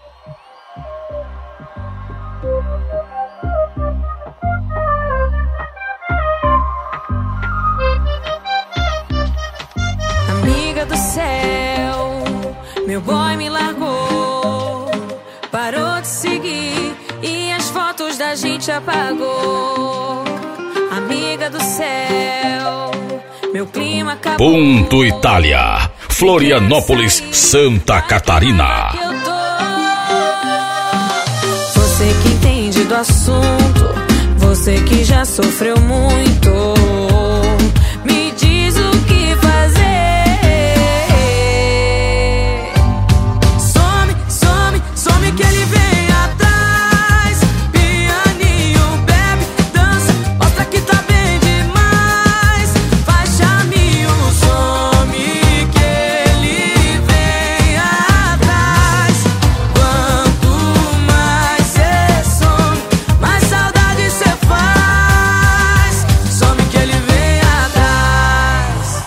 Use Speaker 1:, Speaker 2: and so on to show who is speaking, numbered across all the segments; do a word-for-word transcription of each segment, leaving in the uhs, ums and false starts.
Speaker 1: Amiga do céu, meu boy me largou, parou de seguir e as fotos da gente apagou. Amiga do céu, meu clima acabou.
Speaker 2: Ponto Itália, Florianópolis, Santa Catarina.
Speaker 1: Você que entende do assunto, você que já sofreu muito, me diz o que fazer. Some, some, some que ele vem atrás. Pianinho, bebe, dança, mostra que tá bem demais. Faz chaminho, some que ele vem atrás. Quanto mais cê some, mais saudade cê faz. Some que ele vem atrás.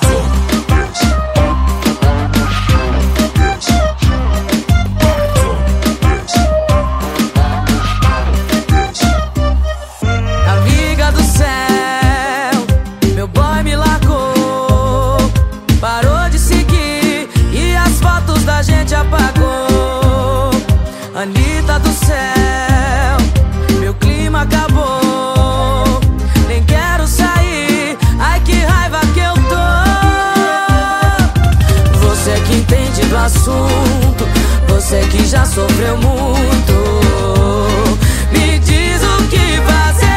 Speaker 1: Amiga do céu, meu boy me largou, parou de seguir e as fotos da gente apagou. Anitta do céu, meu clima acabou, nem quero sair, ai que raiva que eu tô. Você que entende do assunto, você que já sofreu muito, me diz o que fazer.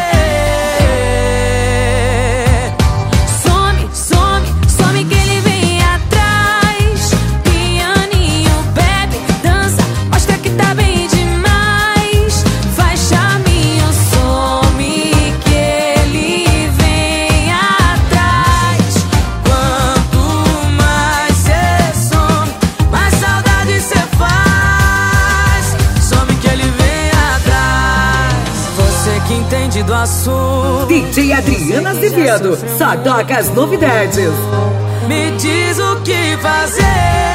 Speaker 1: Some, some, some que ele vem atrás. Pianinho, bebe, dança, mostra que tá bem demais. Faz chaminho, some que ele vem atrás. Quanto mais cê some, mais saudade cê faz. Some que ele vem atrás. Você que entende do assunto,
Speaker 3: D J Adriana Azevedo, só toca as novidades.
Speaker 1: me diz o que fazer.